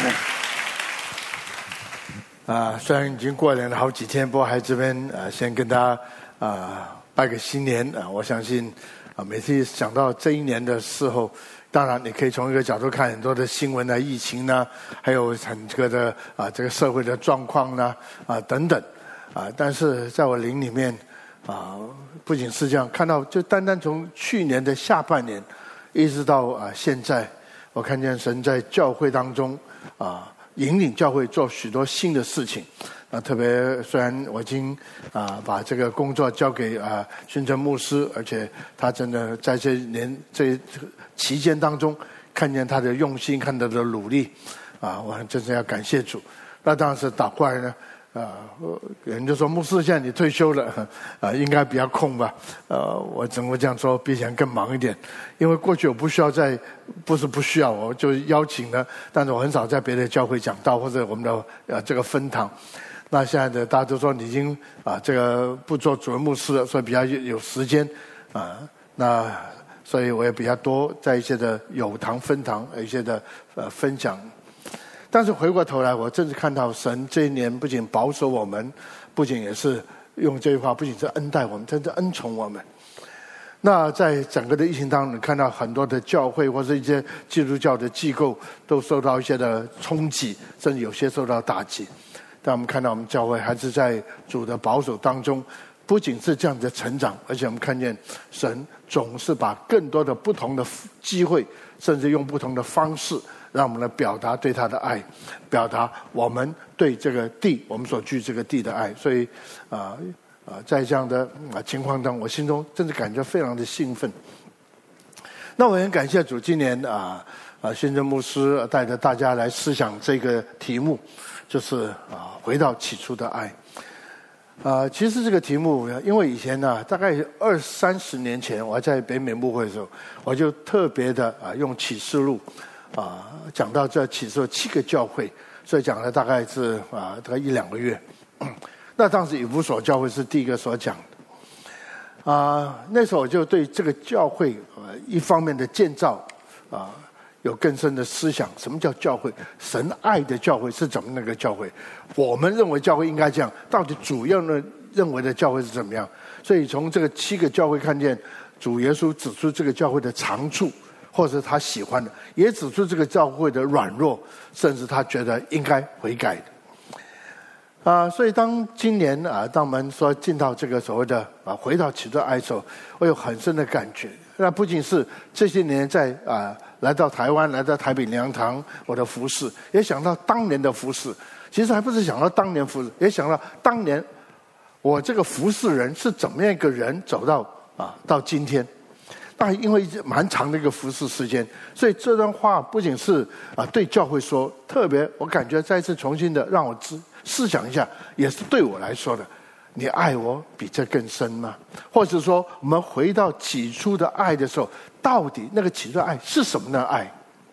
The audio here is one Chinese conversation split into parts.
虽然已经过年了好几天，不过还这边先跟大家拜个新年我相信每次想到这一年的时候，当然你可以从一个角度看很多的新闻疫情还有很多的这个社会的状况等等但是在我灵里面不仅是这样，看到就单单从去年的下半年一直到现在，我看见神在教会当中引领教会做许多新的事情特别虽然我已经把这个工作交给宣诚牧师，而且他真的在这期间当中看见他的用心，看他的努力我真是要感谢主。那当时倒过来呢有人就说牧师现在你退休了应该比较空吧我怎么这样说，比以前更忙一点，因为过去我不需要不是不需要，我就邀请了，但是我很少在别的教会讲道或者我们的这个分堂。那现在的大家都说你已经这个不做主任牧师了，所以比较有时间那所以我也比较多在一些的有堂分堂一些的分享。但是回过头来，我真是看到神这一年不仅保守我们，不仅也是用这句话，不仅是恩待我们，真是恩宠我们。那在整个的疫情当中，你看到很多的教会或者一些基督教的机构都受到一些的冲击，甚至有些受到打击。但我们看到我们教会还是在主的保守当中，不仅是这样的成长，而且我们看见神总是把更多的不同的机会，甚至用不同的方式让我们来表达对他的爱，表达我们对这个地，我们所居这个地的爱。所以在这样的情况当中，我心中真是感觉非常的兴奋。那我很感谢主，今年宣诚牧师带着大家来思想这个题目，就是回到起初的爱。其实这个题目，因为以前大概20-30年前，我在北美牧会的时候，我就特别的用启示录讲到这启示录7个教会，所以讲了大概是大概1-2个月。那当时以弗所教会是第一个所讲的那时候我就对这个教会一方面的建造有更深的思想。什么叫教会？神爱的教会是怎么那个教会？我们认为教会应该这样，到底主要的认为的教会是怎么样？所以从这个7个教会看见主耶稣指出这个教会的长处，或者是他喜欢的，也指出这个教会的软弱，甚至他觉得应该悔改的所以当今年当我们说进到这个所谓的回到起初的爱的时候，我有很深的感觉。那不仅是这些年在来到台湾，来到台北灵粮堂我的服事，也想到当年的服事。其实还不是想到当年服事，也想到当年我这个服事人是怎么样一个人走到今天。那因为蛮长的一个服事时间，所以这段话不仅是对教会说，特别我感觉再次重新的让我思想一下，也是对我来说的。你爱我比这更深吗？或者说我们回到起初的爱的时候，到底那个起初的爱是什么的爱？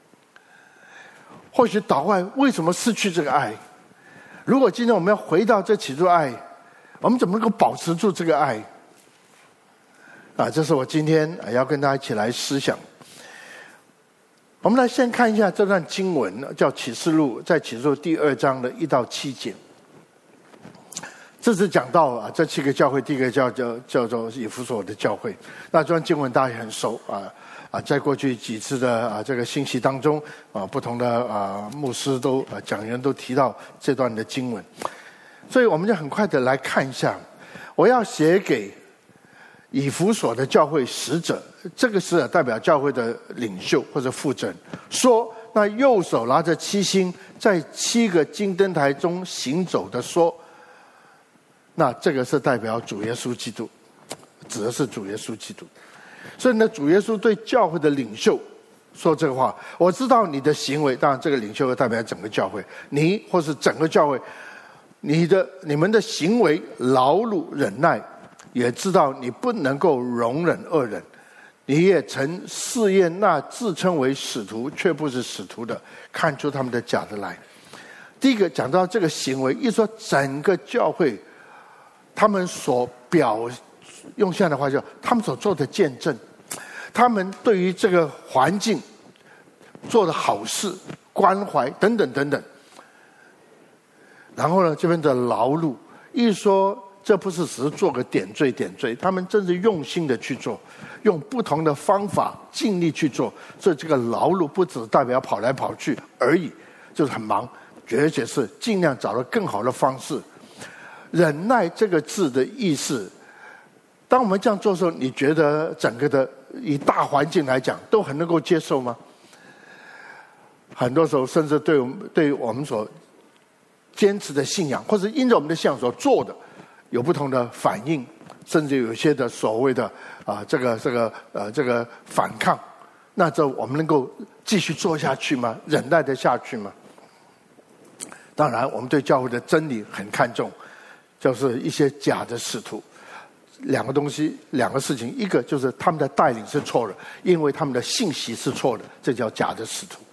或许倒过来，为什么失去这个爱？如果今天我们要回到这起初的爱，我们怎么能够保持住这个爱这是我今天要跟大家一起来思想。我们来先看一下这段经文，叫启示录，在启示录第2章的1到7节。这是讲到这7个教会，第一个叫做以弗所的教会。那这段经文大家也很熟在过去几次的这个信息当中不同的牧师都讲员都提到这段的经文，所以我们就很快的来看一下。我要写给以弗所的教会使者，这个使者代表教会的领袖或者负责人，说那右手拿着7星，在7个金灯台中行走的说，那这个是代表主耶稣基督，指的是主耶稣基督。所以呢，主耶稣对教会的领袖说这个话，我知道你的行为，当然这个领袖代表整个教会，你或是整个教会，你们的行为劳碌忍耐，也知道你不能够容忍恶人，你也曾试验那自称为使徒却不是使徒的，看出他们的假的来。第一个讲到这个行为，一说整个教会他们所用现在的话叫他们所做的见证，他们对于这个环境做的好事， 关怀等等等等。然后呢，这边的劳碌，一说这不是只是做个点缀，他们真是用心的去做，用不同的方法尽力去做。所以这个劳碌不只代表跑来跑去而已，就是很忙，而且是尽量找到更好的方式。忍耐这个字的意思，当我们这样做的时候，你觉得整个的以大环境来讲都很能够接受吗？很多时候甚至对我们所坚持的信仰，或者因着我们的信仰所做的有不同的反应，甚至有些的所谓的这个反抗，那这我们能够继续做下去吗？忍耐得下去吗？当然我们对教会的真理很看重，就是一些假的使徒。两个事情，一个就是他们的带领是错的，因为他们的信息是错的，这叫假的使徒。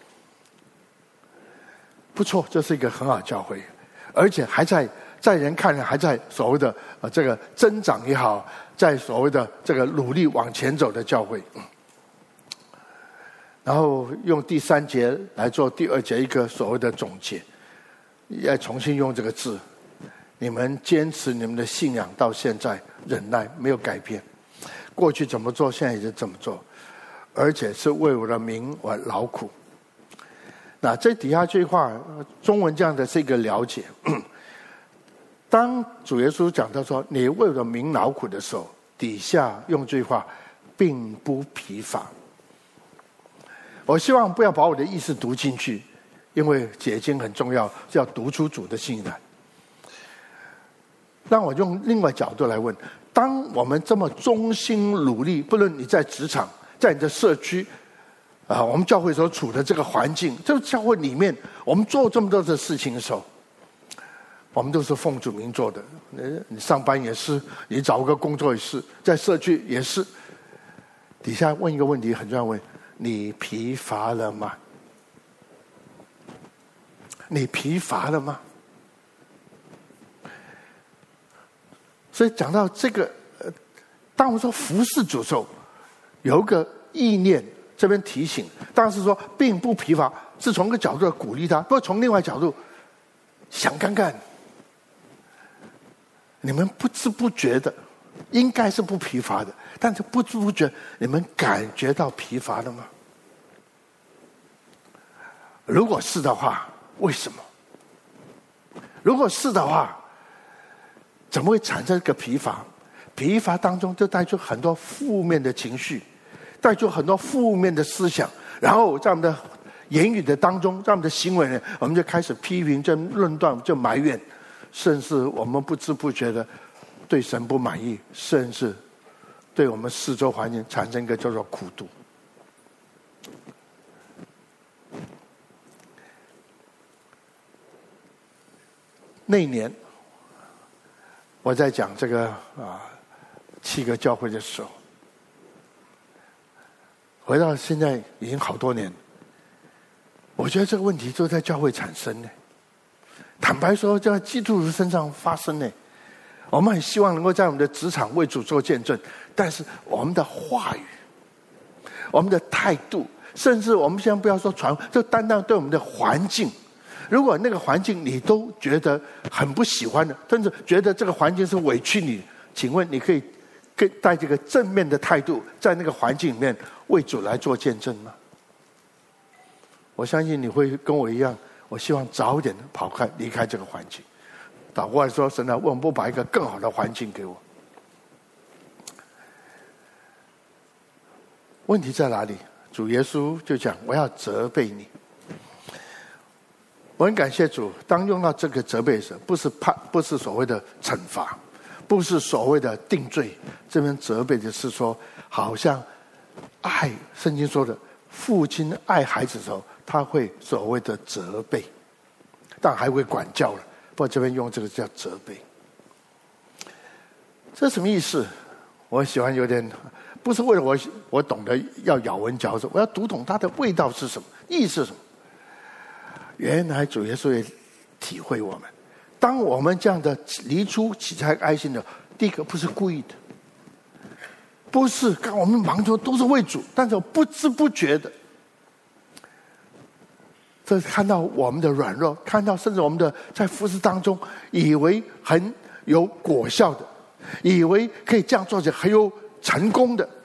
不错，这是一个很好的教会，而且还在人看来还在所谓的这个增长也好，在所谓的这个努力往前走的教会。然后用第3节来做第2节一个所谓的总结，要重新用这个字，你们坚持你们的信仰到现在，忍耐没有改变，过去怎么做现在也是怎么做，而且是为我的名而劳苦。那这底下这句话中文这样的是一个了解，当主耶稣讲到说你为我的名劳苦的时候，底下用这句话并不疲乏。我希望不要把我的意思读进去，因为解经很重要，是要读出主的心来。让我用另外角度来问，当我们这么忠心努力，不论你在职场，在你的社区我们教会所处的这个环境，这个教会里面我们做这么多的事情的时候，我们都是奉主名做的。你上班也是，你找个工作也是，在社区也是。底下问一个问题很重要，问你疲乏了吗？你疲乏了吗？所以讲到这个当我们说服侍主的时候，有一个意念这边提醒，当然是说并不疲乏，是从一个角度鼓励他，不过从另外角度想看看，你们不知不觉的应该是不疲乏的，但是不知不觉你们感觉到疲乏了吗？如果是的话，为什么？如果是的话，怎么会产生一个疲乏？疲乏当中就带出很多负面的情绪，带出很多负面的思想，然后在我们的言语的当中，在我们的行为呢，我们就开始批评、就论断、就埋怨，甚至我们不知不觉的对神不满意，甚至对我们四周环境产生一个叫做苦毒。那一年我在讲这个7个教会的时候，回到现在已经好多年，我觉得这个问题就在教会产生呢。坦白说，在基督徒身上发生呢。我们很希望能够在我们的职场为主做见证，但是我们的话语、我们的态度，甚至我们现在不要说传，就单单对我们的环境，如果那个环境你都觉得很不喜欢的，甚至觉得这个环境是委屈你，请问你可以带这个正面的态度在那个环境里面为主来做见证吗？我相信你会跟我一样，我希望早点离开这个环境。祷告说，神啊，为什么不把一个更好的环境给我？问题在哪里？主耶稣就讲，我要责备你。我很感谢主，当用到这个责备时，不是所谓的惩罚，不是所谓的定罪，这边责备的是说，好像爱，圣经说的父亲爱孩子的时候，他会所谓的责备，但还会管教了。不过这边用这个叫责备，这什么意思？我喜欢有点，不是为了我懂得要咬文嚼字，我要读懂它的味道是什么，意思是什么。原来主耶稣也体会我们，当我们这样的离出起猜爱心的，第一个不是故意的，不是刚我们忙着都是为主，但是不知不觉的， 这看到我们的软弱，看到甚至我们的在服事当中以为很有果效的，以为可以这样做就很有成功的，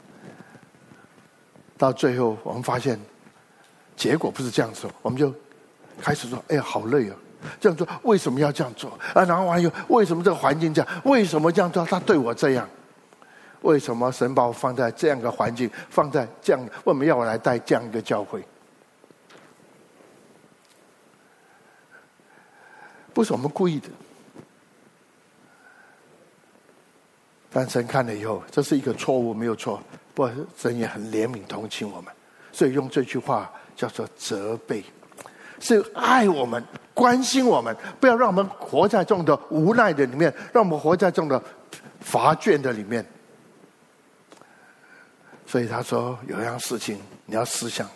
到最后我们发现结果不是这样子，我们就开始说：“哎呀，好累啊！这样做为什么要这样做啊？然后还有为什么这个环境这样？为什么这样做？他对我这样？为什么神把我放在这样一个环境，放在这样？为什么要我来带这样一个教会？不是我们故意的，但神看了以后，这是一个错误，没有错。不过神也很怜悯同情我们，所以用这句话叫做责备。”是爱我们，关心我们，不要让我们活在这种的无奈的里面，让我们活在这种的乏倦的里面。所以他说有一样事情你要思想的，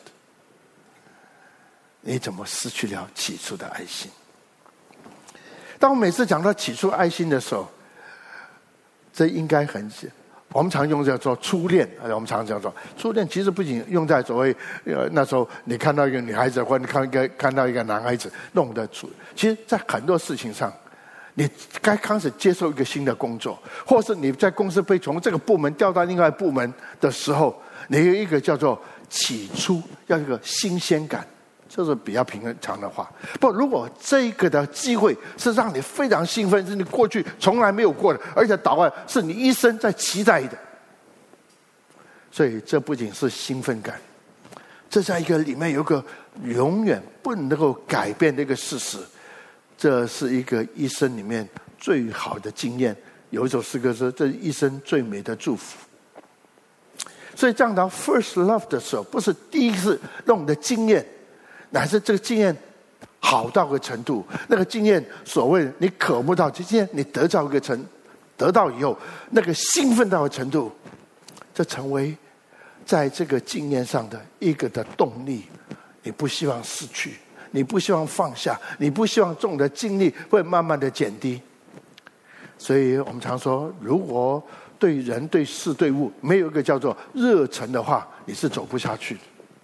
你怎么失去了起初的爱心？当我每次讲到起初爱心的时候，这应该很我们常用叫做初恋，我们常讲说初恋，其实不仅用在所谓那时候你看到一个女孩子，或者你看到一个男孩子弄的初，其实在很多事情上，你该开始接受一个新的工作，或是你在公司被从这个部门调到另外部门的时候，你有一个叫做起初要一个新鲜感，这是比较平常的话。不，如果这个的机会是让你非常兴奋，是你过去从来没有过的，而且祷告是你一生在期待的，所以这不仅是兴奋感，这在一个里面有一个永远不能够改变的一个事实，这是一个一生里面最好的经验。有一首诗歌说，这是一生最美的祝福。所以讲到 first love 的时候，不是第一次让我们的经验，乃是这个经验好到个程度，那个经验所谓你渴慕到经验，你得到以后，那个兴奋到的程度，这成为在这个经验上的一个的动力。你不希望失去，你不希望放下，你不希望这种的经历会慢慢的减低。所以我们常说，如果对人对事对物没有一个叫做热忱的话，你是走不下去的。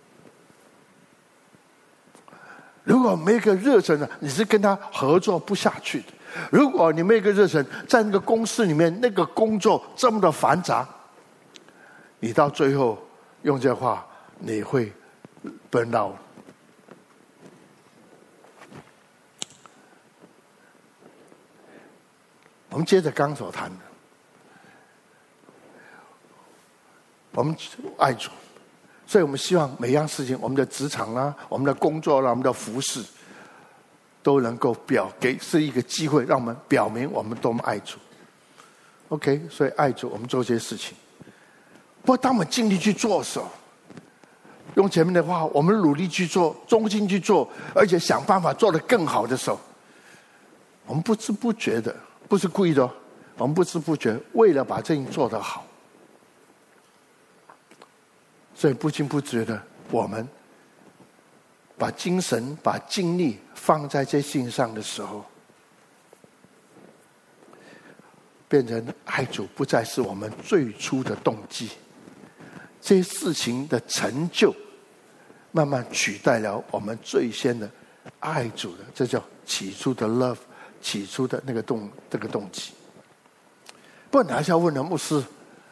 如果没有一个热忱呢，你是跟他合作不下去的。如果你没有一个热忱，在那个公司里面那个工作这么的繁杂，你到最后用这话你会burn out。我们接着刚所谈的，我们爱主，所以我们希望每样事情，我们的职场啦，我们的工作啦，我们的服事，都能够是一个机会，让我们表明我们多么爱主。OK， 所以爱主，我们做这些事情。不过当我们尽力去做的时候，用前面的话，我们努力去做，忠心去做，而且想办法做得更好的时候，我们不知不觉的，不是故意的，我们不知不觉为了把这件做得好，所以不经不觉的，我们把精神、把精力放在这事情上的时候，变成爱主不再是我们最初的动机，这些事情的成就慢慢取代了我们最先的爱主的，这叫起初的 love， 起初的那个这个动机。不过你还是要问了，牧师，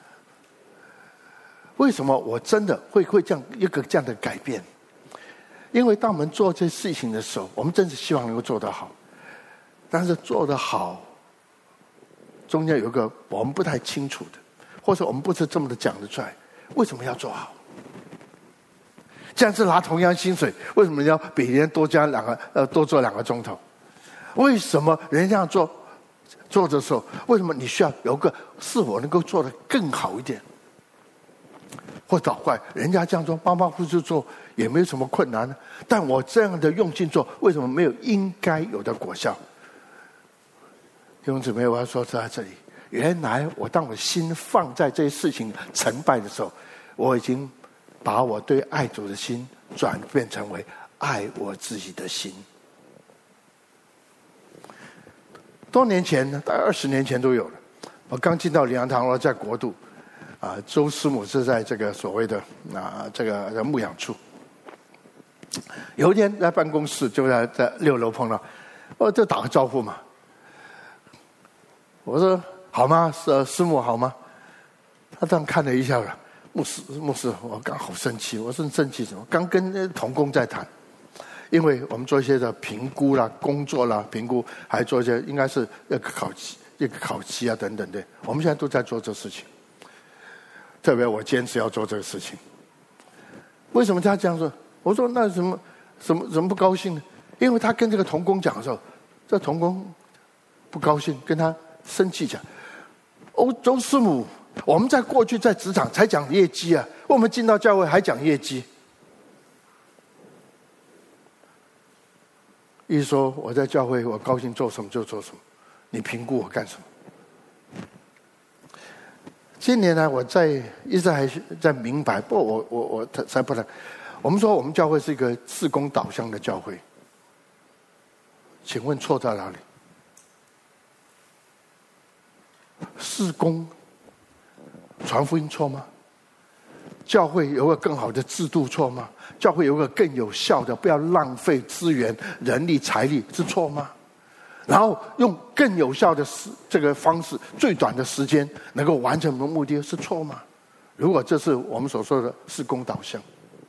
为什么我真的会这样一个这样的改变？因为当我们做这些事情的时候，我们真是希望能够做得好，但是做得好中间有一个我们不太清楚的，或者我们不是这么的讲得出来，为什么要做好？这样是拿同样薪水，为什么要比别人多做2个钟头？为什么人家做的时候，为什么你需要有个是否能够做得更好一点？或倒过来，人家这样做，马马虎虎做也没有什么困难呢，但我这样的用心做，为什么没有应该有的果效？弟兄姊妹，我要说在这里，原来当我心放在这些事情成败的时候，我已经把我对爱主的心转变成为爱我自己的心。多年前，大概20年前都有了。我刚进到灵粮堂，我在国度，周师母是在这个所谓的这个牧养处。 有一天在办公室，就在6楼碰到，就打个招呼嘛。我说好吗？师母好吗？他这样看了一下，牧师，我刚好生气。我说你生气什么？刚跟同工在谈，因为我们做一些的评估啦、工作啦、评估，还做一些应该是一个考期啊等等的。我们现在都在做这事情，特别我坚持要做这个事情。为什么他这样说？我说那什么不高兴呢？因为他跟这个同工讲的时候，这同工不高兴，跟他生气讲：周师母，我们在过去在职场才讲业绩啊，我们进到教会还讲业绩。一说我在教会，我高兴做什么就做什么，你评估我干什么？今年呢，我一直还在明白，不，我才不能。我们说我们教会是一个事工导向的教会，请问错在哪里？事工传福音错吗？教会有个更好的制度错吗？教会有个更有效的，不要浪费资源、人力、财力是错吗？然后用更有效的这个方式，最短的时间能够完成我们的目的是错吗？如果这是我们所说的事工导向，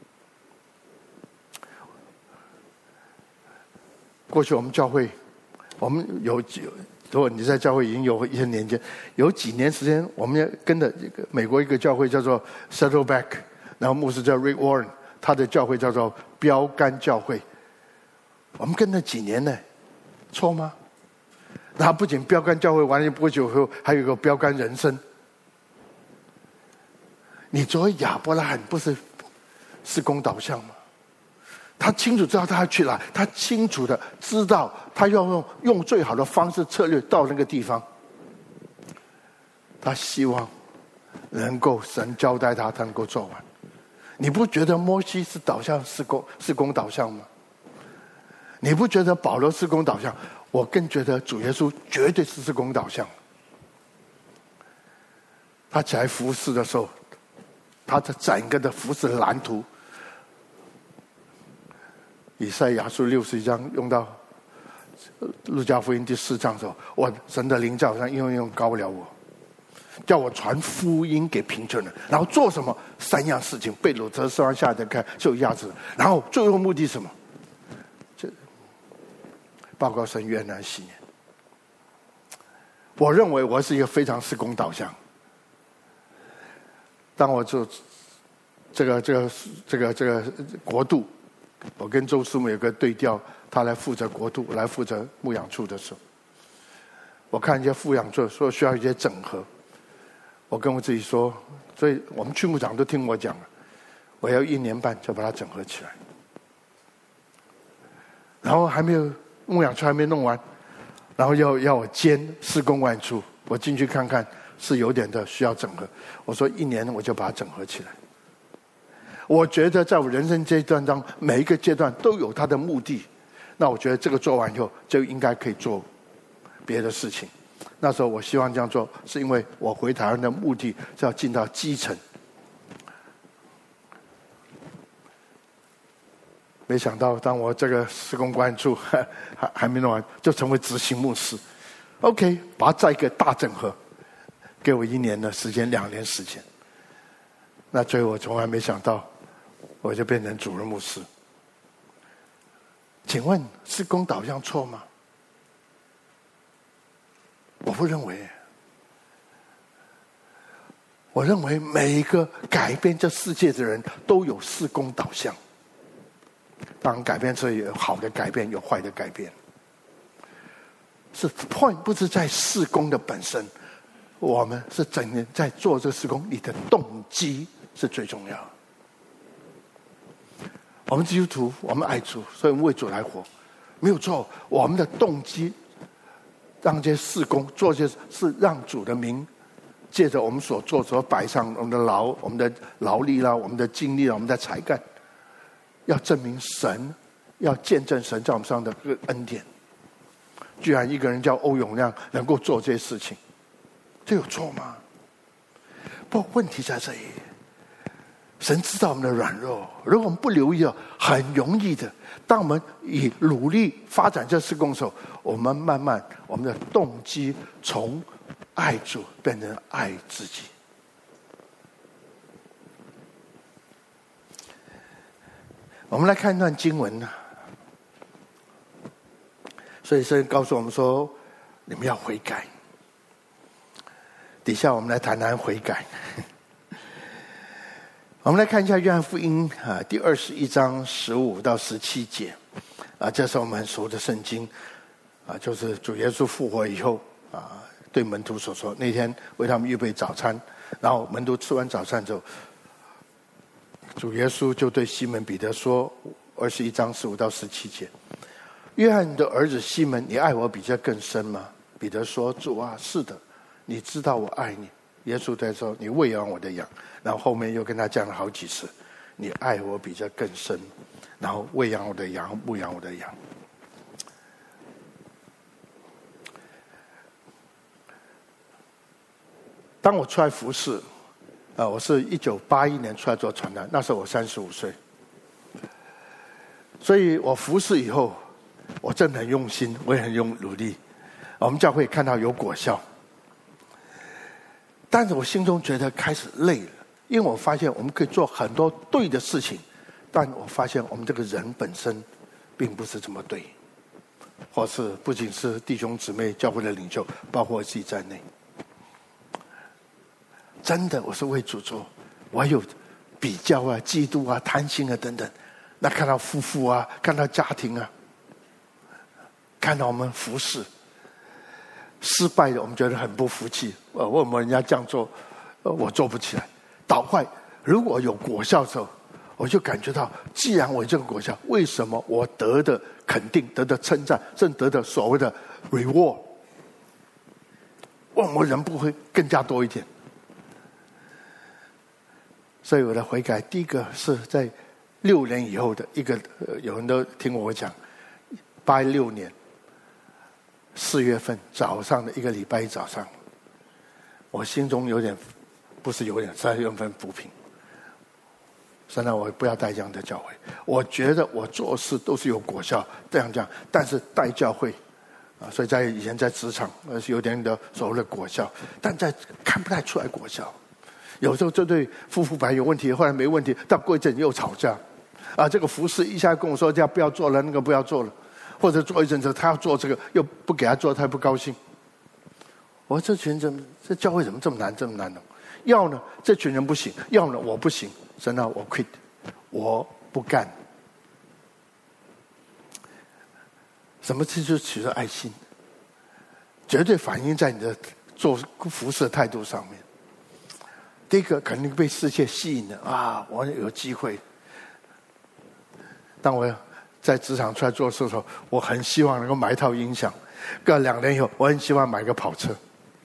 过去我们教会，我们如果你在教会已经有一些年间，有几年时间，我们跟着美国一个教会叫做 Saddleback， 然后牧师叫 Rick Warren， 他的教会叫做标杆教会。我们跟了几年呢？错吗？然后不仅标杆教会，完了不久后还有一个标杆人生。你作为亚伯拉罕不是事工导向吗？他清楚知道他要去哪，他清楚的知道他要用最好的方式策略到那个地方。他希望能够神交代他能够做完。你不觉得摩西是导向事工导向吗？你不觉得保罗事工导向？我更觉得主耶稣绝对是事工导向。他起来服侍的时候，他的整个的服侍蓝图，以赛亚书61章用到路加福音第4章的时候，神的灵在我上用高了我，叫我传福音给贫穷人，然后做什么？3样事情：被掳者释放，下得看就有鸭子。然后最后目的是什么？报告神悦纳喜年。我认为我是一个非常事工导向。当我做这个国度，我跟周师母有个对调，他来负责国度，我来负责牧养处的时候，我看一些牧养处说需要一些整合，我跟我自己说，所以我们区牧长都听我讲了，我要1年半就把它整合起来，然后牧养处还没弄完，然后要我兼事工外处，我进去看看是有点的需要整合，我说1年我就把它整合起来。我觉得在我人生阶段当中，每一个阶段都有它的目的，那我觉得这个做完以后就应该可以做别的事情。那时候我希望这样做，是因为我回台湾的目的是要进到基层。没想到当我这个事工关注还没弄完，就成为执行牧师。OK， 把它再一个大整合，给我1年的时间，2年时间。那最后我从来没想到，我就变成主任牧师。请问事工导向错吗？我不认为。我认为每一个改变这世界的人都有事工导向。当然改变是有好的改变，有坏的改变。是 point 不是在事工的本身，我们是整天在做这个事工，你的动机是最重要的。我们基督徒，我们爱主，所以我们为主来活，没有错。我们的动机，让这些事工做些是让主的名，借着我们所做所摆上我们的劳力啦，我们的精力啦，我们的才干，要证明神，要见证神在我们上的恩典。居然一个人叫欧永亮能够做这些事情，这有错吗？不过问题在这里， 神知道我们的软弱，如果我们不留意，很容易的，当我们以努力发展这事工的时候，我们慢慢我们的动机从爱主变成爱自己。我们来看一段经文，所以圣经告诉我们说，你们要悔改。底下我们来谈谈悔改。我们来看一下约翰福音第21章15到17节这是我们很熟的圣经就是主耶稣复活以后对门徒所说，那天为他们预备早餐，然后门徒吃完早餐之后，主耶稣就对西门彼得说，21章15到17节，约翰的儿子西门，你爱我比这更深吗？彼得说，主啊，是的，你知道我爱你。耶稣在说，你喂养我的羊，然后后面又跟他讲了好几次，你爱我比这更深，然后喂养我的羊，牧养我的羊。当我出来服侍我是1981年出来做传道，那时候我35岁，所以我服侍以后，我真的很用心，我也很努力，我们教会看到有果效，但是我心中觉得开始累了，因为我发现我们可以做很多对的事情，但我发现我们这个人本身并不是这么对，或是不仅是弟兄姊妹教会的领袖，包括我自己在内，真的我是为主做，我有比较嫉妒贪心等等，那看到夫妇看到家庭看到我们服侍失败的，我们觉得很不服气，为什么人家这样做我做不起来。倒坏如果有果效的时候，我就感觉到，既然我有这个果效，为什么我得的肯定，得的称赞，甚至得的所谓的 reward， 为什么人不会更加多一点？所以我的悔改，第一个是在6年以后的一个，有人都听我讲，86年4月份早上的一个礼拜一早上，我心中有点，不是有点，3月份不平。神啊，我不要带这样的教会。我觉得我做事都是有果效，这样讲，但是带教会所以在以前在职场是有点的所谓的果效，但在看不太出来果效。有时候这对夫妇本来有问题，后来没问题，到过一阵又吵架这个服侍一下跟我说这样不要做了，那个不要做了，或者做一阵子他要做这个又不给他做，他不高兴。我说这群人，这教会怎么这么难这么难呢？要呢这群人不行，要呢我不行，神啊我 quit， 我不干。什么事就取得爱心，绝对反映在你的做服侍的态度上面。第一个肯定被世界吸引了我有机会。当我在职场出来做事的时候，我很希望能够买一套音响，隔2年以后我很希望买个跑车。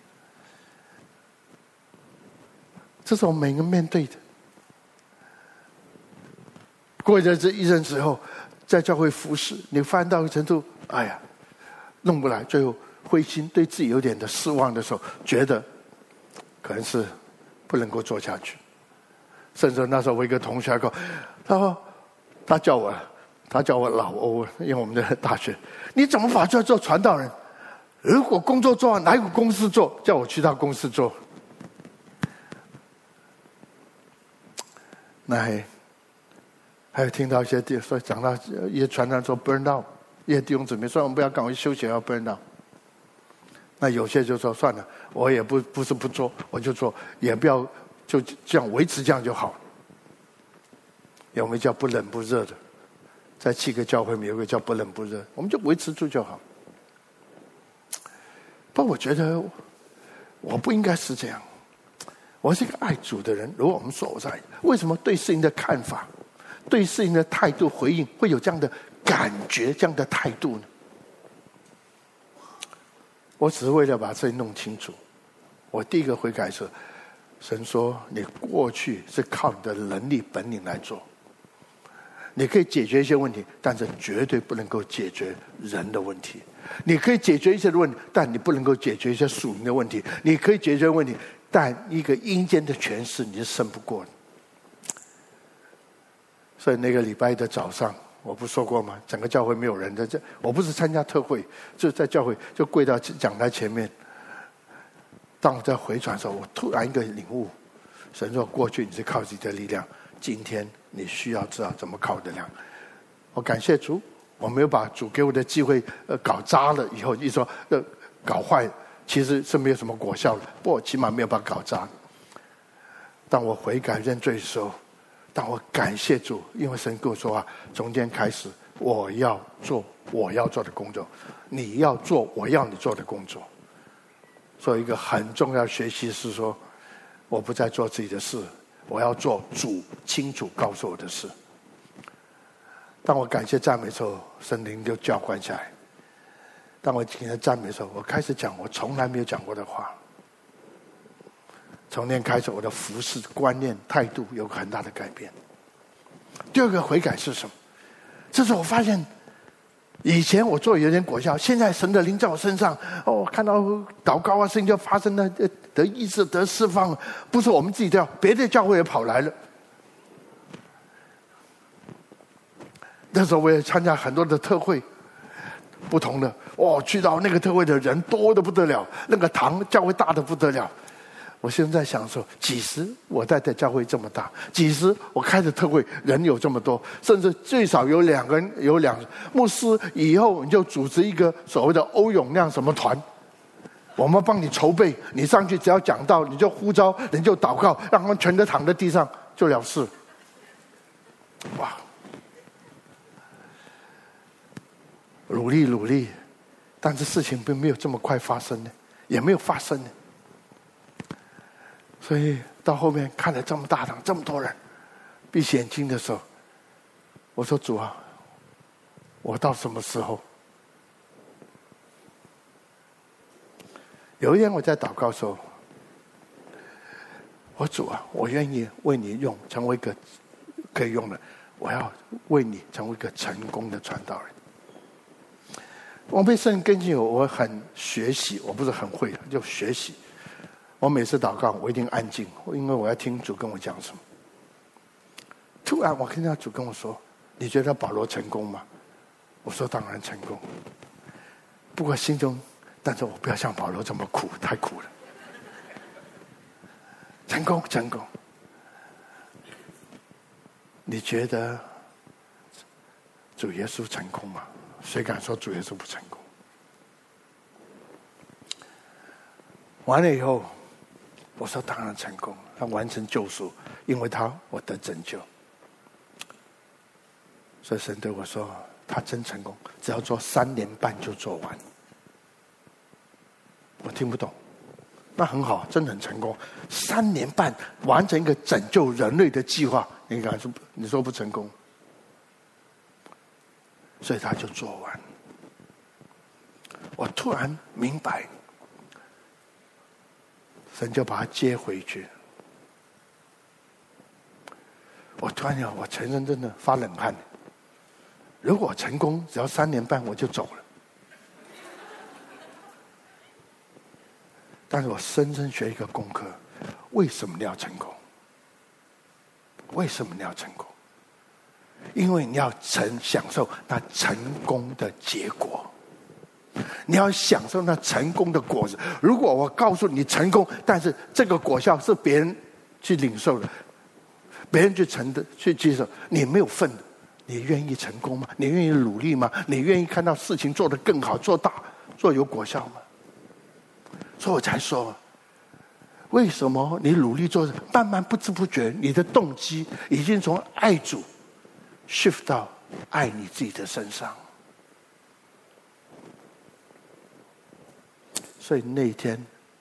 这是我们每个人面对的。过了这一阵之后，在教会服侍，你发现到一个程度，弄不来，最后灰心，对自己有点的失望的时候，觉得可能是不能够做下去。甚至那时候我一个同学他叫我老欧，因为我们的大学，你怎么跑出来做传道人？如果工作做完，哪有公司做？叫我去到公司做。那还有听到一些说讲到一些传道人说 burn out， 一些弟兄姊妹说我们不要赶快休息，要 burn out。那有些就说算了，我也不是不做，我就做，也不要就这样维持这样就好。有没有叫不冷不热的？在7个教会里面有个叫不冷不热，我们就维持住就好。但我觉得我不应该是这样。我是一个爱主的人，如果我们说我在，为什么对事情的看法、对事情的态度回应会有这样的感觉、这样的态度呢？我只是为了把这弄清楚。我第一个悔改是，神说你过去是靠你的能力本领来做，你可以解决一些问题，但是绝对不能够解决人的问题。你可以解决一些问题，但你不能够解决一些属灵的问题。你可以解决问题，但一个阴间的权势你是胜不过的。 所以那个礼拜的早上，我不说过吗？整个教会没有人在这，我不是参加特会，就在教会就跪到讲台前面。当我在回转的时候，我突然一个领悟，神说过去你是靠自己的力量，今天你需要知道怎么靠力量。我感谢主，我没有把主给我的机会搞砸了，以后一说搞坏，其实是没有什么果效的，不过起码没有把它搞砸。当我悔改认罪的时候，当我感谢主，因为神跟我说从今天开始我要做我要做的工作，你要做我要你做的工作。所以一个很重要的学习是说，我不再做自己的事，我要做主清楚告诉我的事。当我感谢赞美的时候，圣灵就浇灌下来。当我今天赞美的时候，我开始讲我从来没有讲过的话。从那天开始，我的服事观念态度有很大的改变。第二个悔改是什么？这是我发现以前我做有点果效，现在神的灵在我身上，看到祷告事情就发生了，得医治得释放，不是我们自己的，别的教会也跑来了。那时候我也参加很多的特会，不同的去到那个特会的人多得不得了，那个堂教会大得不得了。我现在想说，几时我带的教会这么大，几时我开的特会人有这么多，甚至最少有2个人，有2牧师，以后你就组织一个所谓的欧永亮什么团，我们帮你筹备，你上去只要讲道，你就呼召，你就祷告，让他们全都躺在地上就了事。哇！努力，但是事情并没有这么快发生呢，也没有发生呢。所以到后面看了这么大堂这么多人，闭起眼睛的时候，我说主啊，我到什么时候？有一天我在祷告的时候，我主啊，我愿意为你用，成为一个可以用的，我要为你成为一个成功的传道人。我被圣灵更新，我很学习，我不是很会，就学习。我每次祷告，我一定安静，因为我要听主跟我讲什么。突然，我听到主跟我说：“你觉得保罗成功吗？”我说：“当然成功。”不过心中，但是我不要像保罗这么苦，太苦了。成功。你觉得主耶稣成功吗？谁敢说主耶稣不成功？完了以后，我说当然成功，他完成救赎，因为他我得拯救。所以神对我说，他真成功，只要做3年半就做完。我听不懂，那很好，真的很成功。3年半完成一个拯救人类的计划，你说不成功？所以他就做完。我突然明白，神就把他接回去。我突然我全身真的发冷汗。如果成功，只要3年半我就走了。但是我深深学一个功课：为什么你要成功？为什么你要成功？因为你要享受那成功的结果，你要享受那成功的果子。如果我告诉你成功，但是这个果效是别人去领受的，别人去接受，你没有份的，你愿意成功吗？你愿意努力吗？你愿意看到事情做得更好，做大，做有果效吗？所以我才说，为什么你努力做，慢慢不知不觉，你的动机已经从爱主shift 到爱你自己的身上。所以那一天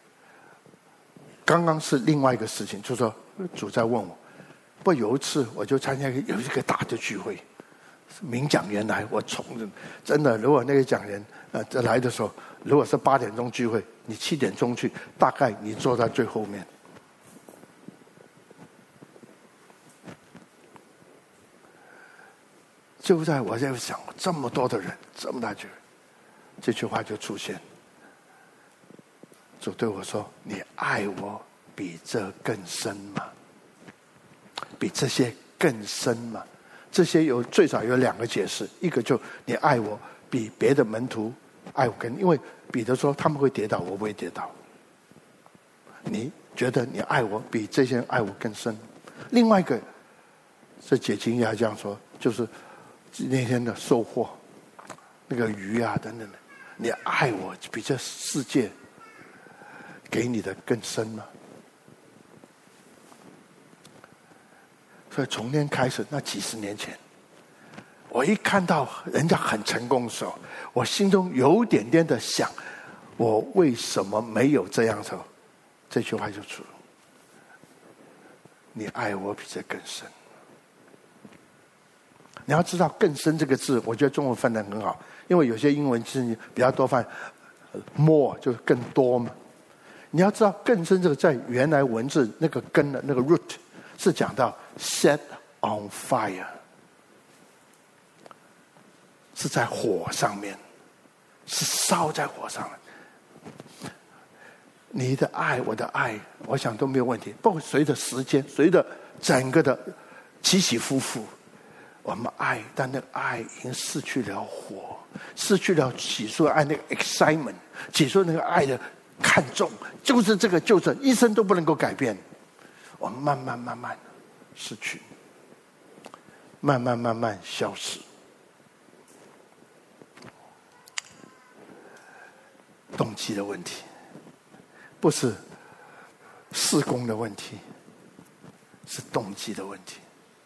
刚刚是另外一个事情，就是说主在问我，不过有一次我就参加有一个大的聚会，名讲员来，我真的，如果那个讲员来的时候，如果是8点钟聚会，你7点钟去，大概你坐在最后面。就在我在想，这么多的人，这么大聚会，这句话就出现。主对我说：“你爱我比这更深吗？比这些更深吗？” 这些最少有2个解释，一个就你爱我比别的门徒爱我更，因为彼得说他们会跌倒，我不会跌倒。你觉得你爱我比这些人爱我更深？另外一个，这解经家这样说，就是那天的收获，那个鱼啊等等的，你爱我比这世界给你的更深吗？所以从那天开始，那几十年前，我一看到人家很成功的时候，我心中有点点的想，我为什么没有这样的时候，这句话就出了：你爱我比这更深。你要知道更深这个字，我觉得中文翻得很好，因为有些英文其实比较多翻 more 就是更多嘛。你要知道更深这个在原来文字那个根的那个 root 是讲到 set on fire， 是在火上面，是烧在火上的。你的爱我的爱我想都没有问题，不过随着时间随着整个的起起伏伏，我们爱，但那个爱已经失去了火，失去了起初爱那个 excitement， 起初那个爱的看重，就是这个就是一生都不能够改变。我们慢慢失去，慢慢消失。动机的问题不是事工的问题，是动机的问题。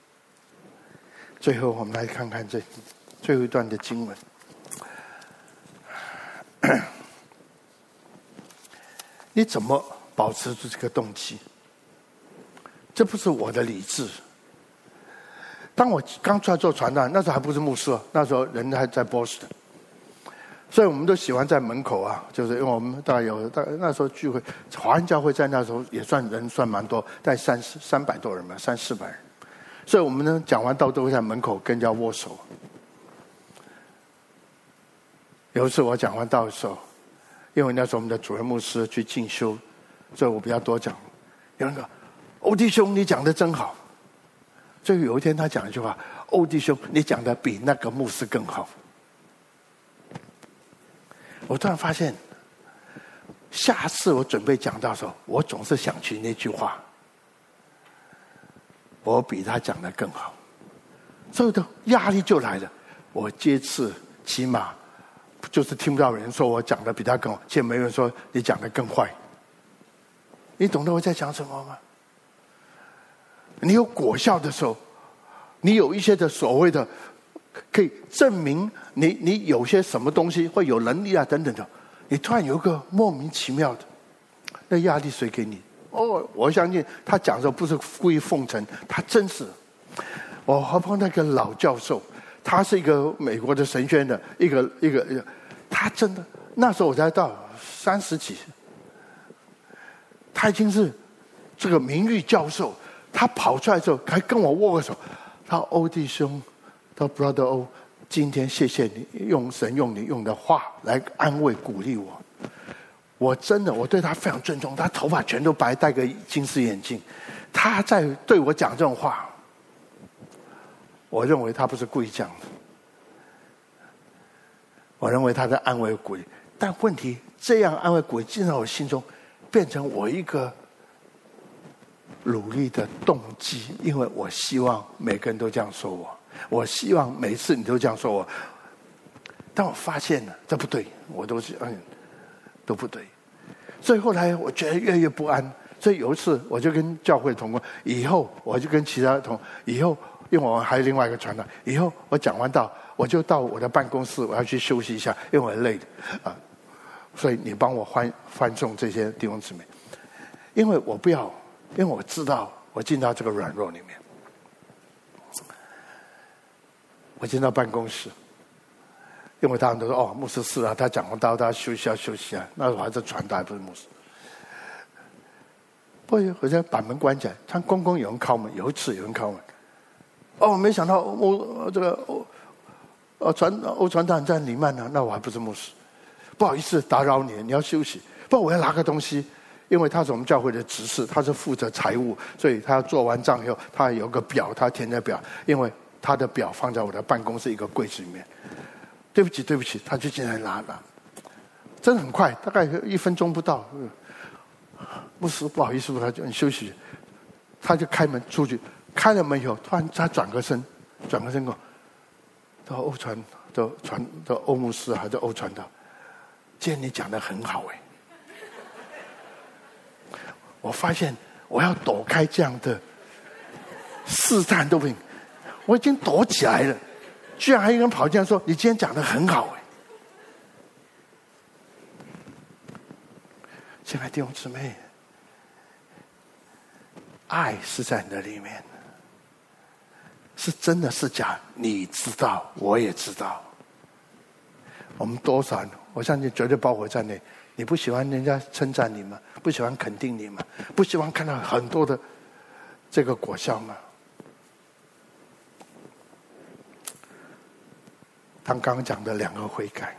最后我们来看看这最后一段的经文。你怎么保持住这个动机？这不是我的理智。当我刚出来做传道，那时候还不是牧师，那时候人还在波士顿，所以我们都喜欢在门口啊，就是因为我们大概那时候聚会，华人教会在那时候也算人算蛮多，大概300多人吧，300-400人。所以我们呢讲完道都会在门口跟人家握手。有一次我讲完道的时候，因为那时候我们的主任牧师去进修，所以我比较多讲。有人说：“欧弟兄，你讲的真好。”所以有一天他讲一句话：“欧弟兄，你讲的比那个牧师更好。”我突然发现，下次我准备讲道的时候，我总是想起那句话。我比他讲的更好，所以的压力就来了。我这次起码就是听不到人说我讲的比他更好，且没人说你讲的更坏。你懂得我在讲什么吗？你有果效的时候，你有一些的所谓的可以证明你有些什么东西会有能力啊等等的，你突然有一个莫名其妙的，那压力谁给你？我相信他讲的时候不是故意奉承，他真是。我还碰到那个老教授，他是一个美国的神学院的一个，他真的那时候我才到30几，他已经是这个名誉教授。他跑出来之后还跟我握个手，他说：“欧弟兄，他 Brother 欧，今天谢谢你神用你用的话来安慰鼓励我。”我真的我对他非常尊重，他头发全都白，戴个近视眼镜，他在对我讲这种话，我认为他不是故意讲的，我认为他在安慰鼓励。但问题这样安慰鼓励进到我心中，变成我一个努力的动机，因为我希望每个人都这样说我，我希望每次你都这样说我。但我发现了这不对，我都是都不对，所以后来我觉得越来越不安。所以有一次我就跟教会同工，以后我就跟其他以后因为我还有另外一个传道，以后我讲完道我就到我的办公室，我要去休息一下，因为我很累的所以你帮我欢送这些弟兄姊妹，因为我不要，因为我知道我进到这个软弱里面，我进到办公室。因为大家都说牧师是啊，他讲完道他休息啊，那我还是传道，不是牧师。不过好像把门关起来，他公有人敲门，有一次有人敲门，没想到传道在里面呢，那我还不是牧师，不好意思打扰你，你要休息。不过我要拿个东西，因为他是我们教会的执事，他是负责财务，所以他要做完账以后，他有个表，他填的表，因为他的表放在我的办公室一个柜子里面。对不起，他就进来拿，真的很快，大概1分钟不到。牧师不好意思，他就休息，他就开门出去，开了门以后，突然他转个身跟我，到欧传到欧牧师还是欧传道，今天你讲得很好哎。我发现我要躲开这样的试探都不行，我已经躲起来了，居然还有人跑进来说：“你今天讲得很好哎。”亲爱的弟兄姊妹，爱是在你的里面，是真的是假？你知道，我也知道。我们多少人，我相信绝对包括在内。你不喜欢人家称赞你吗？不喜欢肯定你吗？不喜欢看到很多的这个果效吗？他刚刚讲的2个悔改，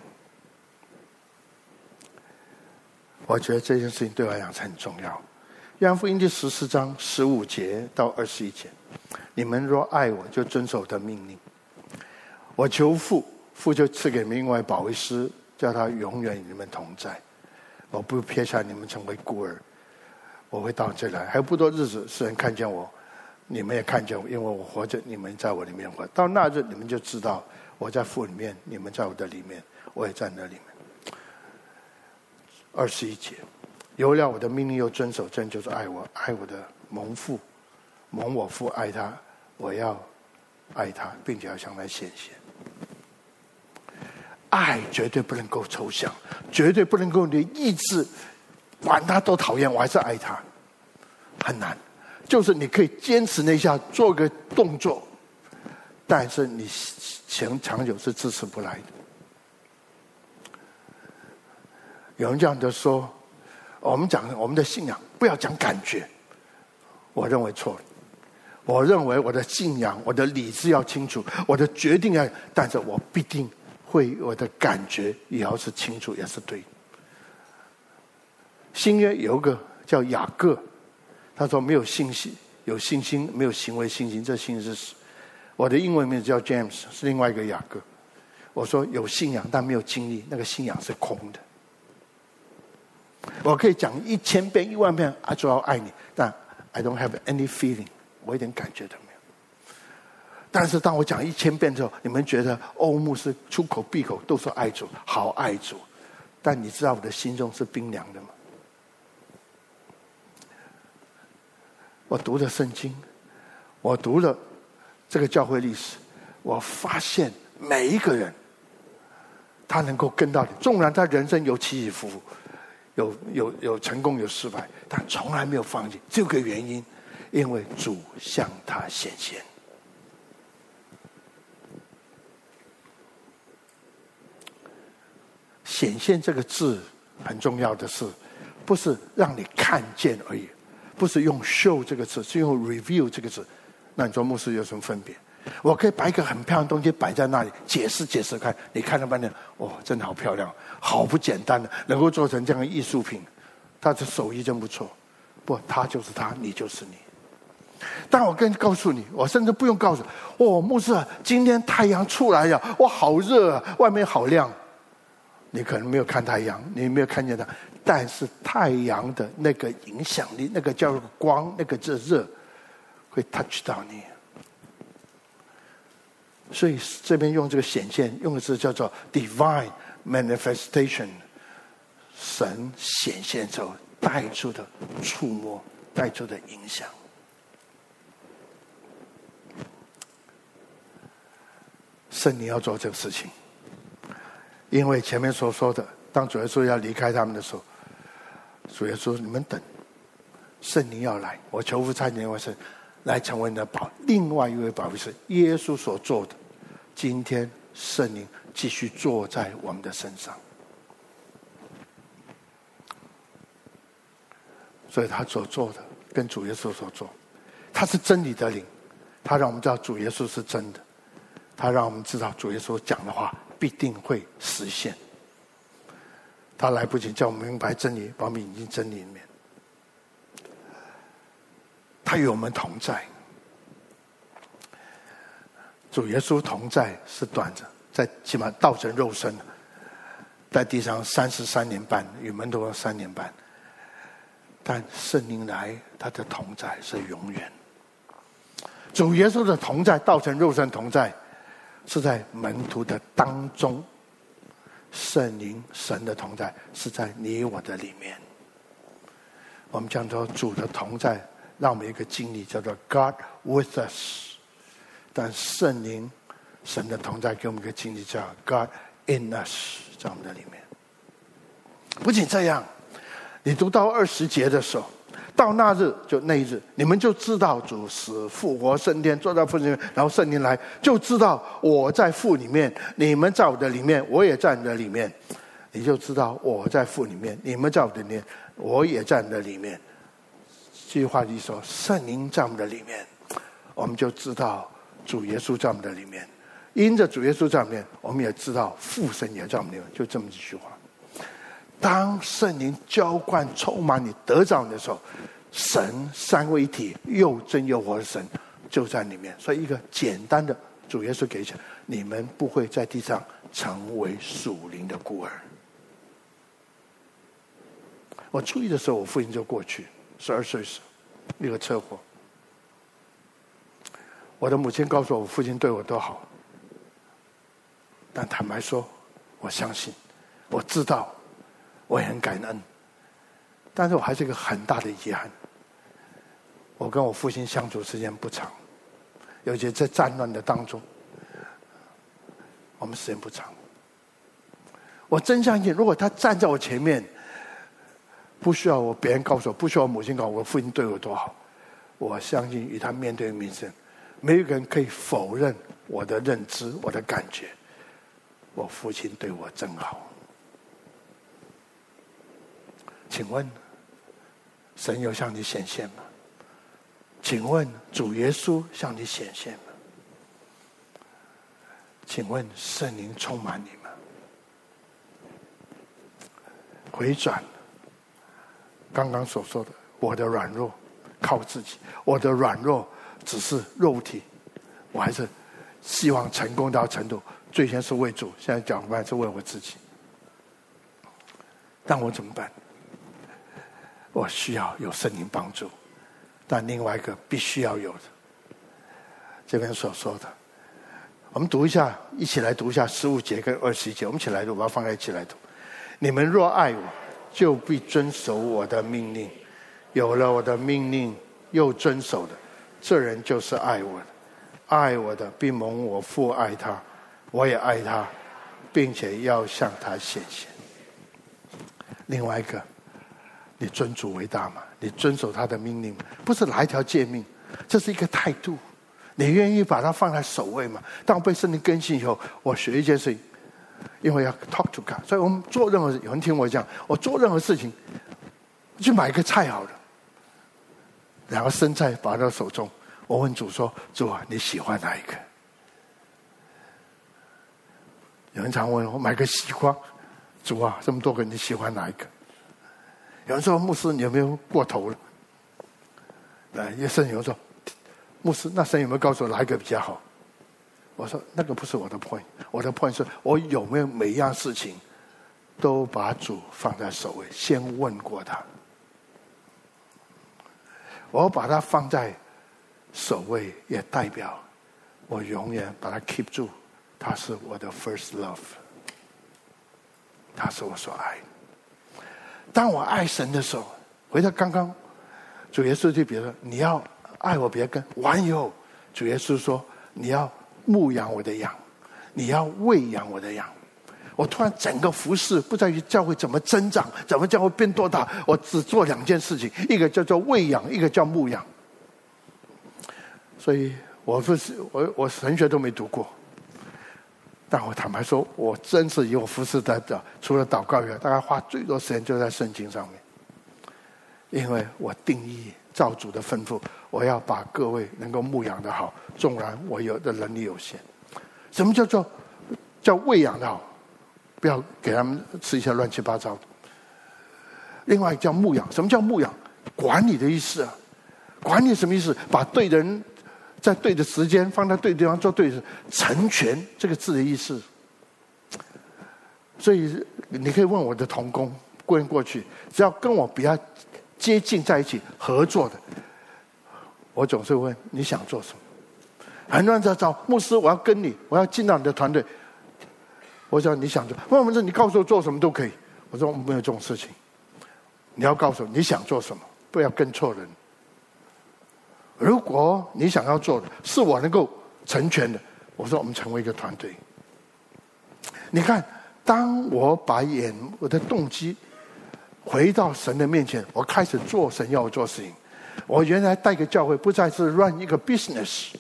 我觉得这件事情对我来讲是很重要。约翰福音第14章15节到21节，你们若爱我，就遵守我的命令。我求父，父就赐给你们另外保惠师，叫他永远与你们同在。我不撇下你们成为孤儿，我会到这里来。还有不多日子，世人看见我，你们也看见我，因为我活着，你们在我里面活。到那日，你们就知道我在父里面，你们在我的里面，我也在那里面。21节，有了我的命令又遵守，这就是爱我。爱我的蒙父，蒙我父爱他，我要爱他，并且要向他显现。爱绝对不能够抽象，绝对不能够你的意志，管他多讨厌，我还是爱他，很难。就是你可以坚持那一下做个动作，但是你长久是支持不来的。有人这样的说，我们讲我们的信仰不要讲感觉，我认为错了。我认为我的信仰，我的理智要清楚，我的决定要，但是我必定会，我的感觉也要是清楚，也是对。新约有一个叫雅各，他说没有信心，有信心没有行为信心，这信心是死。我的英文名字叫 James， 是另外一个雅各。我说有信仰但没有经历，那个信仰是空的。我可以讲1000遍10000遍啊，主要爱你，但 I don't have any feeling， 我一点感觉都没有。但是当我讲1000遍之后，你们觉得欧牧师出口闭口都说爱主，好爱主，但你知道我的心中是冰凉的吗？我读了圣经，我读了这个教会历史，我发现每一个人他能够跟到底，纵然他人生有起起伏伏，有成功有失败，但从来没有放弃。这个原因，因为主向他显现。显现这个字很重要的是，不是让你看见而已，不是用 show 这个字，是用 review 这个字。那你说牧师有什么分别？我可以把一个很漂亮的东西摆在那里，解释看，你看了半天，哦，真的好漂亮，好不简单的，能够做成这样的艺术品，他的手艺真不错。不，他就是他，你就是你。但我告诉你，我甚至不用告诉，哦，牧师，今天太阳出来了，哇，好热啊，外面好亮。你可能没有看太阳，你没有看见它，但是太阳的那个影响力，那个叫光，那个热，会 touch 到你。所以这边用这个显现，用的字叫做 divine manifestation， 神显现之后带出的触摸，带出的影响。圣灵要做这个事情。因为前面所说的，当主耶稣要离开他们的时候，主耶稣说：“你们等，圣灵要来，我求父差遣另外圣来成为你的另外一位保惠师。”耶稣所做的，今天圣灵继续坐在我们的身上，所以他所做的跟主耶稣所做，他是真理的灵，他让我们知道主耶稣是真的，他让我们知道主耶稣讲的话必定会实现。他来不及叫我们明白真理，把我们引进真理里面。他与我们同在。 主耶稣同在是短的，在起码道成肉身，在地上33年半，与门徒3年半。但圣灵来，他的同在是永远。主耶稣的同在，道成肉身同在，是在门徒的当中。圣灵神的同在是在你我的里面。我们讲说主的同在让我们有一个经历叫做 God with us， 但圣灵神的同在给我们一个经历叫 God in us， 在我们的里面。不仅这样，你读到20节的时候，到那日就那一日，你们就知道主死复活升天，坐在父里面，然后圣灵来，就知道我在父里面，你们在我的里面，我也在你的里面。你就知道我在父里面，你们在我的里面，我也在你的里面。这句话就说圣灵在我们的里面，我们就知道主耶稣在我们的里面。因着主耶稣在我们里面，我们也知道父神也在我们里面。就这么几句话。当圣灵浇灌充满你得着你的时候，神三位一体又真又活的神就在里面。所以一个简单的主耶稣给讲，你们不会在地上成为属灵的孤儿。我初一的时候，我父亲就过去，12岁时一个车祸。我的母亲告诉我，我父亲对我多好，但坦白说，我相信，我知道，我也很感恩，但是我还是一个很大的遗憾。我跟我父亲相处时间不长，尤其在战乱的当中，我们时间不长。我真相信，如果他站在我前面，不需要我别人告诉我，不需要我母亲告诉我，我父亲对我多好，我相信与他面对面生，没有一个人可以否认我的认知，我的感觉，我父亲对我真好。请问神有向你显现吗？请问主耶稣向你显现吗？请问圣灵充满你吗？回转刚刚所说的，我的软弱靠自己，我的软弱只是肉体，我还是希望成功到程度，最先是为主，现在讲完是为我自己。但我怎么办？我需要有圣灵帮助，但另外一个必须要有的，这边所说的，我们读一下，一起来读一下15节跟21节，我们一起来读，我要放在一起来读。你们若爱我，就必遵守我的命令，有了我的命令又遵守的，这人就是爱我的。爱我的必蒙我父爱他，我也爱他，并且要向他显现。另外一个，你尊主为大嘛？你遵守他的命令，不是哪一条诫命，这是一个态度。你愿意把它放在首位嘛？当我被圣灵更新以后，我学一件事情，因为要 talk to God， 所以我们做任何事，有人听我讲，我做任何事情，去买一个菜好了，2个生菜摆到手中，我问主说：“主啊，你喜欢哪一个？”有人常问我买个西瓜，主啊，这么多个你喜欢哪一个？有人说牧师你有没有过头了？圣灵有人说牧师，那神有没有告诉我哪一个比较好？我说那个不是我的 point， 我的 point 是我有没有每一样事情都把主放在首位，先问过他。我把它放在首位，也代表我永远把它 keep 住，他是我的 first love， 他是我所爱的。当我爱神的时候，回到刚刚主耶稣就比如说你要爱我别跟完以后，主耶稣说你要牧养我的羊，你要喂养我的羊。我突然整个服事不在于教会怎么增长，怎么教会变多大，我只做2件事情，一个叫做喂养，一个叫牧养。所以我神学都没读过，但我坦白说，我真是以我服事的除了祷告以外，大概花最多时间就在圣经上面，因为我定义照主的吩咐，我要把各位能够牧养的好，纵然我有的能力有限。什么叫喂养的好？不要给他们吃一些乱七八糟的。另外叫牧养，什么叫牧养？管理的意思啊。管理什么意思？把对的人在对的时间放在对的地方做对的事，成全这个字的意思。所以你可以问我的同工过去，只要跟我比较接近在一起合作的，我总是问你想做什么。很多人在找牧师，我要跟你，我要进到你的团队。我说你想做，问我说你告诉我做什么都可以。我说没有这种事情，你要告诉我你想做什么，不要跟错人。如果你想要做的是我能够成全的，我说我们成为一个团队。你看，当我把我的动机回到神的面前，我开始做神要我做事情。我原来带个教会不再是 run 一个 business，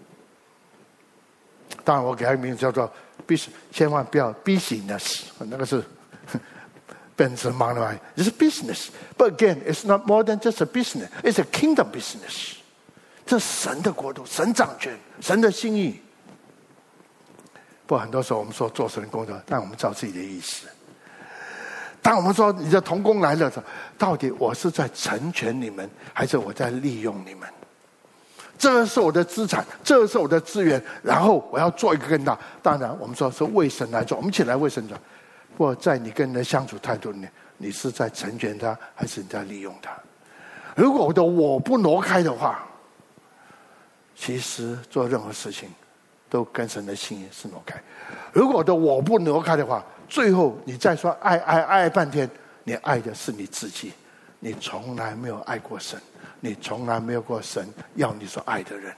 当然我给他一个名字叫做 business， 千万不要 business， 那个是变成忙了。It's a business, but again, it's not more than just a business. It's a kingdom business. 这是神的国度，神掌权，神的心意。不过很多时候我们说做神的工作，但我们照自己的意思。当我们说你的同工来了的时候，到底我是在成全你们，还是我在利用你们？这是我的资产，这是我的资源，然后我要做一个更大。当然我们说是为神来做，我们一起来为神做。不过在你跟人的相处态度里面，你是在成全他，还是你在利用他？如果我不挪开的话，其实做任何事情都跟神的心意是挪开。如果我不挪开的话，最后你再说爱半天，你爱的是你自己，你从来没有爱过神，你从来没有过神要你所爱的人。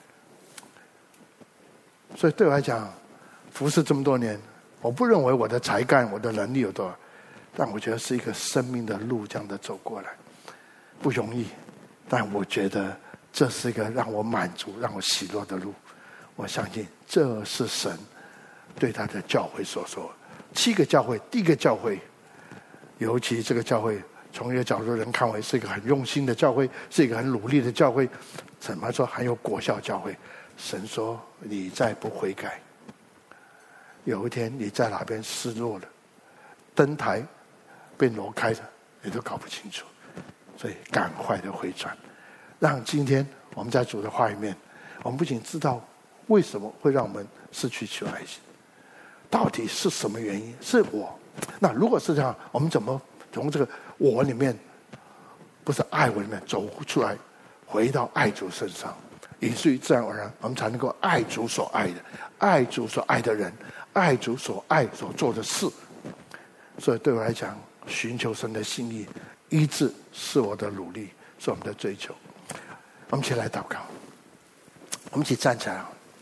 所以对我来讲，服侍这么多年，我不认为我的才干我的能力有多少，但我觉得是一个生命的路这样的走过来，不容易，但我觉得这是一个让我满足让我喜乐的路。我相信这是神对他的教会所说。7个教会，第一个教会，尤其这个教会从一个角度人看为是一个很用心的教会，是一个很努力的教会，怎么说很有果效教会。神说你再不悔改，有一天你在哪边失落了，灯台被挪开了，你都搞不清楚，所以赶快的回转，让今天我们在主的话里面，我们不仅知道为什么会让我们失去求爱心，到底是什么原因？是我。那如果是这样，我们怎么从这个我里面，不是爱我里面走出来，回到爱主身上，以至于自然而然我们才能够爱主所爱的，爱主所爱的人，爱主所爱所做的事。所以对我来讲，寻求神的心意医治是我的努力，是我们的追求。我们一起来祷告，我们一起站起来。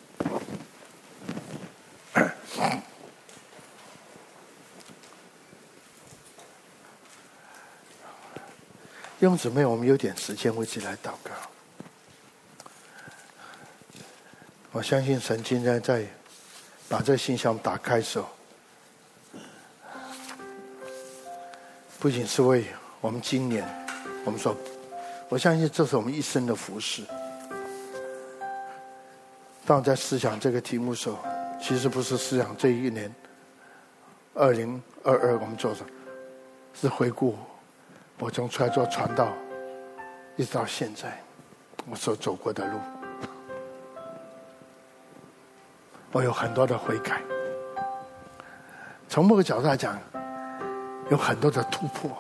弟兄姊妹，我们有点时间，我一起来祷告。我相信神今天在把这个信箱打开的时候，不仅是为我们今年，我们说，我相信这是我们一生的服事。当我在思想这个题目的时候，其实不是思想这一年2022我们做什么，是回顾我从出来做传道一直到现在我所走过的路。我有很多的悔改，从某个角度来讲，有很多的突破，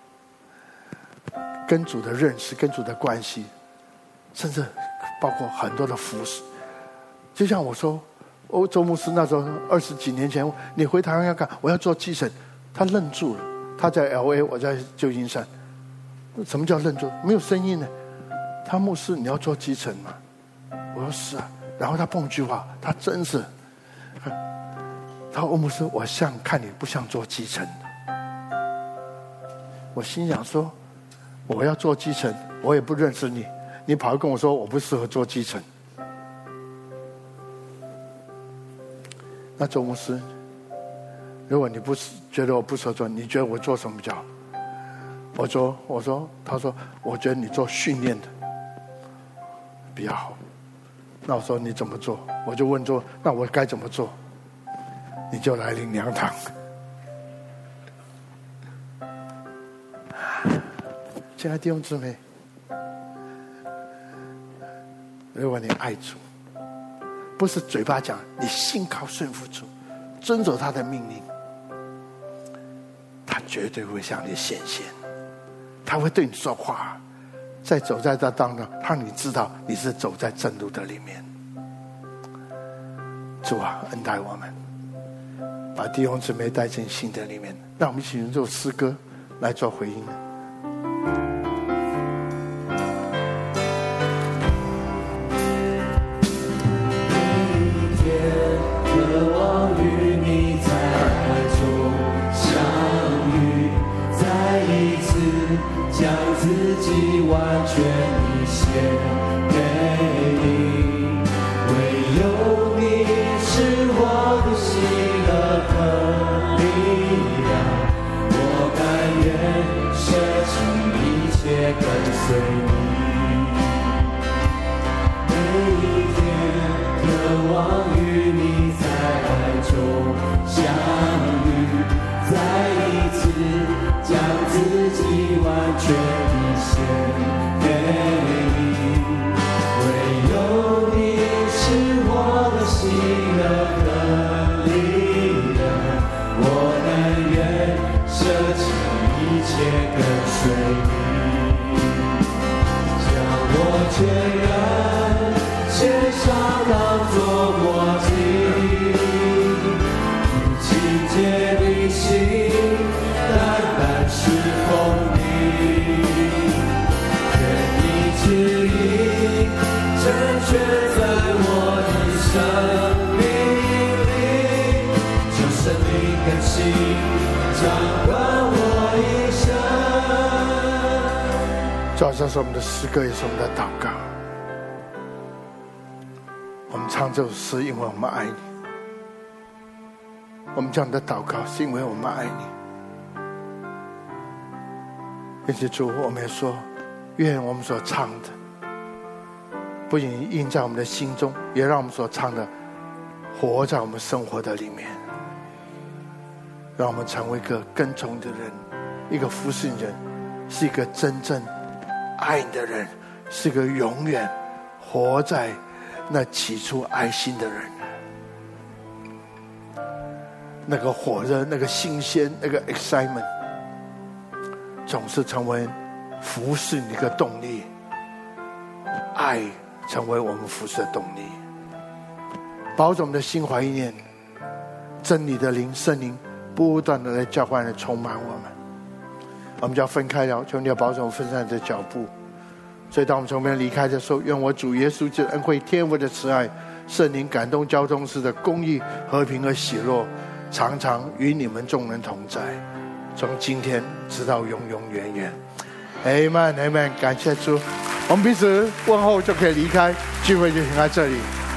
跟主的认识，跟主的关系，甚至包括很多的服侍。就像我说，周牧师那时候20几年前，你回台湾要干，我要做基层，他愣住了。他在 LA， 我在旧金山。什么叫愣住？没有声音呢。他牧师，你要做基层吗？我说是啊。然后他蹦一句话，他真是，他说牧师，我像看你不像做基层的。我心想说，我要做基层，我也不认识你，你跑来跟我说我不适合做基层。那周牧师，如果你不觉得我不适合做，你觉得我做什么比较好？他说，我觉得你做训练的比较好。那我说你怎么做？我就问说，那我该怎么做？你就来领2堂。亲爱的弟兄姊妹，如果你爱主， 不是嘴巴讲，你信靠顺服主，遵守他的命令，他绝对会向你显现，他会对你说话，在走在这当中，让你知道你是走在正路的里面。主啊，恩待我们，把弟兄姊妹带进信的里面，让我们一起用这首诗歌来做回应。 将自己完全地献给你，唯有你是我的喜乐和力量，我甘愿舍弃一切跟随你。每一天渴望与你在爱中相遇，再一次将自己完全地献给你，唯有你是我的喜乐和力量，我甘愿舍弃一切跟随你，将我全然献上当作活祭，以清洁的心单单侍奉你，愿你旨意成全在我的生命里，求圣灵更新掌管我一生。 主要这是我们的诗歌，也是我们的祷告。我们唱这首诗，因为我们爱你；我们这样的祷告，是因为我们爱你。并且主，我们也说，愿我们所唱的不仅印在我们的心中，也让我们所唱的活在我们生活的里面，让我们成为一个跟从的人，一个服侍人，是一个真正爱你的人，是一个永远活在那起初爱心的人。那个火热，那个新鲜，那个 excitement， 总是成为服侍你的动力，爱成为我们服侍的动力。保守我们的心怀意念，真理的灵圣灵不断的来浇灌来充满我们。我们就要分开了，求你要保守我们分散的脚步。所以当我们从这边离开的时候，愿我主耶稣基督的恩惠、天父的慈爱、圣灵感动交通时的公义、和平和喜乐，常常与你们众人同在，从今天直到永永远远。Amen Amen， 感谢主。我们彼此问候就可以离开，聚会就停在这里。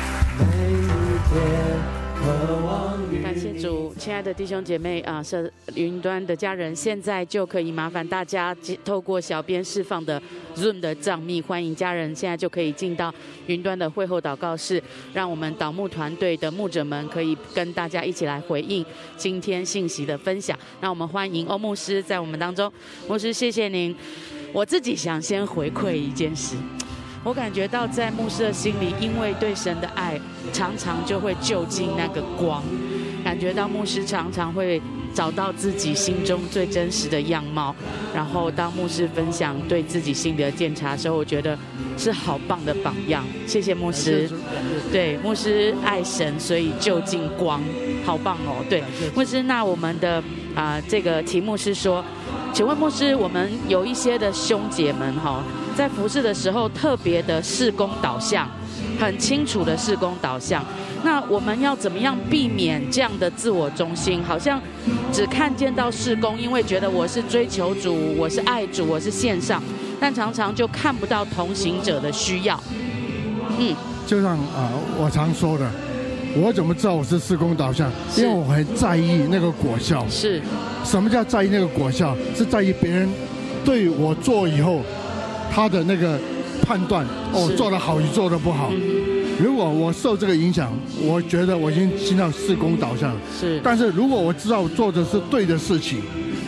感谢主，亲爱的弟兄姐妹啊，是云端的家人，现在就可以麻烦大家透过小编释放的 Zoom 的账密，欢迎家人现在就可以进到云端的会后祷告室，让我们导牧团队的牧者们可以跟大家一起来回应今天信息的分享。让我们欢迎欧牧师在我们当中。牧师，谢谢您。我自己想先回馈一件事，我感觉到在牧师的心里，因为对神的爱，常常就会就近那个光，感觉到牧师常常会找到自己心中最真实的样貌，然后当牧师分享对自己心里的鉴察的时候，我觉得是好棒的榜样。谢谢牧师。对，牧师爱神，所以就近光，好棒哦。对，牧师，那我们的这个题目是说，请问牧师，我们有一些的兄姐们在服事的时候特别的事工导向，很清楚的事工导向，那我们要怎么样避免这样的自我中心，好像只看见到事工，因为觉得我是追求主，我是爱主，我是线上，但常常就看不到同行者的需要。 就像我常说的，我怎么知道我是事工导向？因为我很在意那个果效。 是， 什么叫在意那个果效？是在意别人对我做以后他的那个判断，做得好与做得不好。如果我受这个影响，我觉得我已经进到事工导向了。 是， 但是如果我知道我做的是对的事情，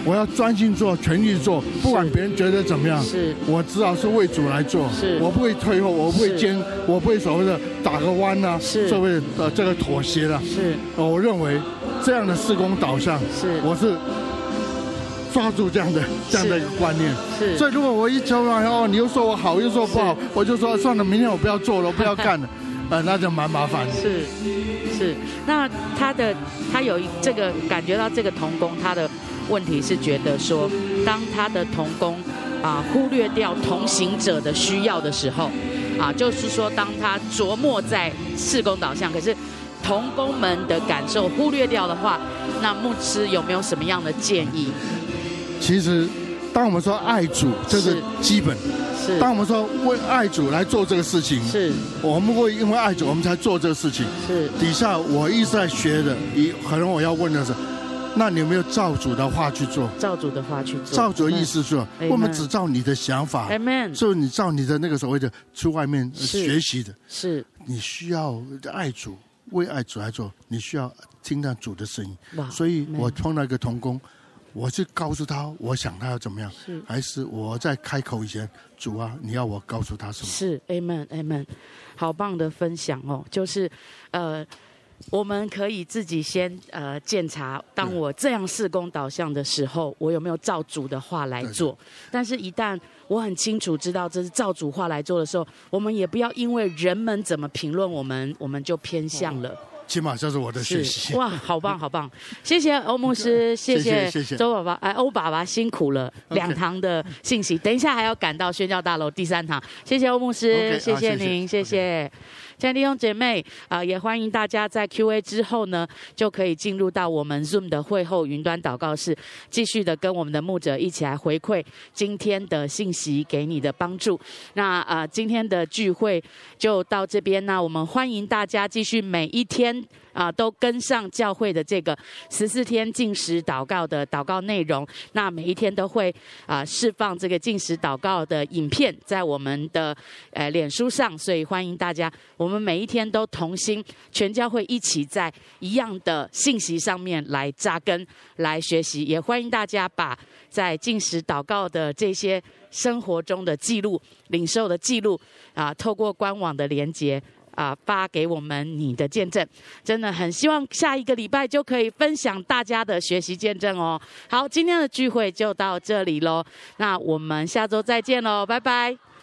我要专心做，全力做，不管别人觉得怎么样， 是， 我至少是为主来做， 是， 我不会退后，我不会我不会所谓的打个弯啊， 是， 所谓的这个妥协了， 是， 我认为这样的事工导向， 是， 我是抓住这样的一个观念， 是， 所以如果我一求完你又说我好，又说不好，我就说算了，明天我不要做了，我不要干了，那就蛮麻烦的。 是，那他有这个感觉到这个同工他的问题是觉得说，当他的同工忽略掉同行者的需要的时候，就是说当他琢磨在事工导向，可是同工们的感受忽略掉的话，那牧师有没有什么样的建议？ 其实，当我们说爱主，这是基本。是。当我们说为爱主来做这个事情， 是。我们会因为爱主，我们才做这个事情。 是。 底下我一直在学的，可能我要问的是，那你有没有照主的话去做？ 照主的话去做。 照主的意思做，我们只照你的想法。 Amen。 所以你照你的那个所谓的去外面学习的。 是。你需要爱主，为爱主来做，你需要听到主的声音。所以我碰到一个同工。我就告诉他，我想他要怎么样，还是我在开口以前，主啊，你要我告诉他什么？ 是 ，Amen， 好棒的分享哦，就是我们可以自己先检查，当我这样事工导向的时候，我有没有照主的话来做？对。但是，一旦我很清楚知道这是照主话来做的时候，我们也不要因为人们怎么评论我们就偏向了。 起码这是我的学习。 哇，好棒好棒！谢谢欧牧师，谢谢周爸爸，欧爸爸辛苦了，2堂的信息，等一下还要赶到宣教大楼第3堂，谢谢欧牧师，谢谢您，谢谢。亲爱的弟兄姐妹也欢迎大家在 Q&A 之后呢，就可以进入到我们 Zoom 的会后云端祷告室，继续的跟我们的牧者一起来回馈今天的信息给你的帮助。那今天的聚会就到这边，那我们欢迎大家继续每一天都跟上教会的这个14天禁食祷告的祷告内容。那每一天都会释放这个禁食祷告的影片在我们的脸书上，所以欢迎大家，我们每一天都同心，全教会一起在一样的信息上面来扎根来学习。也欢迎大家把在禁食祷告的这些生活中的记录、领受的记录透过官网的连结发给我们你的见证，真的很希望下一个礼拜就可以分享大家的学习见证哦。好，今天的聚会就到这里咯，那我们下周再见咯，拜拜。